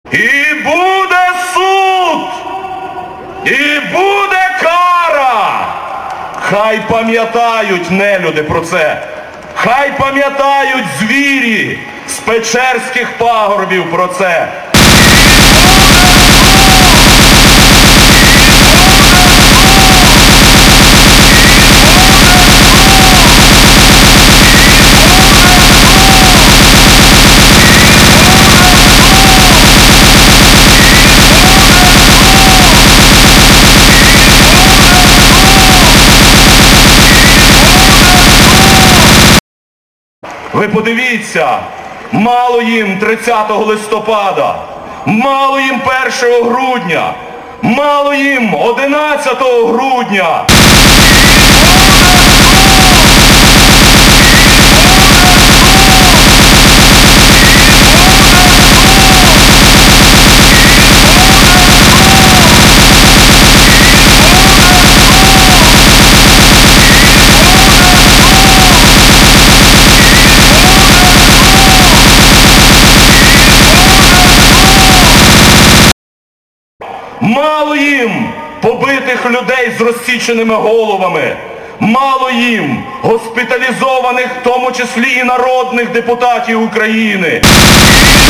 І буде суд! І буде кара! Хай пам'ятають нелюди про це! Хай пам'ятають звірі з Печерських пагорбів про це! Ви подивіться, мало їм 30 листопада, мало їм 1 грудня, мало їм 11 грудня. Мало їм побитих людей з розсіченими головами, мало їм госпіталізованих, в тому числі і народних депутатів України.